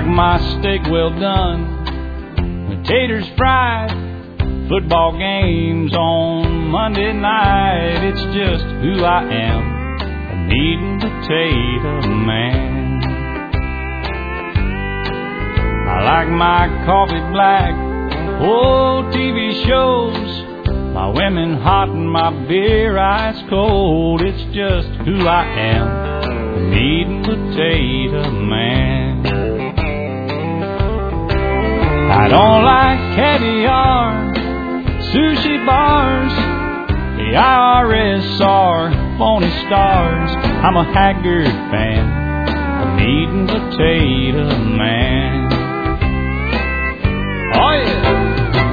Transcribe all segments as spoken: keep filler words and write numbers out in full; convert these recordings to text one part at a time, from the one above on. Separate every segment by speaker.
Speaker 1: like my steak well done, the taters fried, football games on Monday night. It's just who I am, a meat and potato man. I like my coffee black, old T V shows, my women hot and my beer ice cold. It's just who I am, a meat and potato man. I don't like caviar, sushi bars, the I R S or phony stars. I'm a Haggard fan, a meat and potato man. Oh yeah!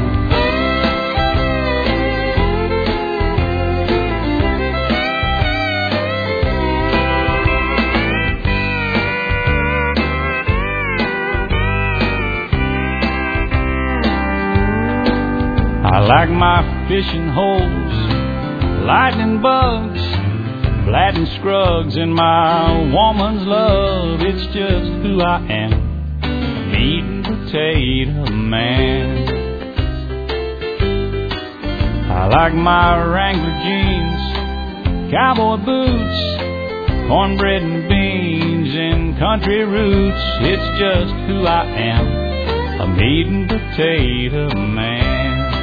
Speaker 1: I like my fishing holes, lightning bugs, Latin scrugs, and my woman's love. It's just who I am, a meat and potato man. I like my Wrangler jeans, cowboy boots, cornbread and beans, and country roots. It's just who I am, a meat and potato man.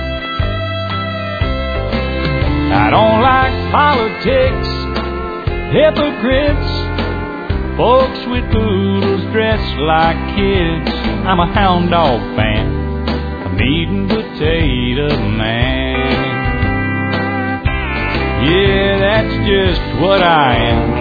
Speaker 1: I don't like politics, hypocrites, folks with poodles dressed like kids. I'm a hound dog fan, a meat and potato man. Yeah, that's just what I am.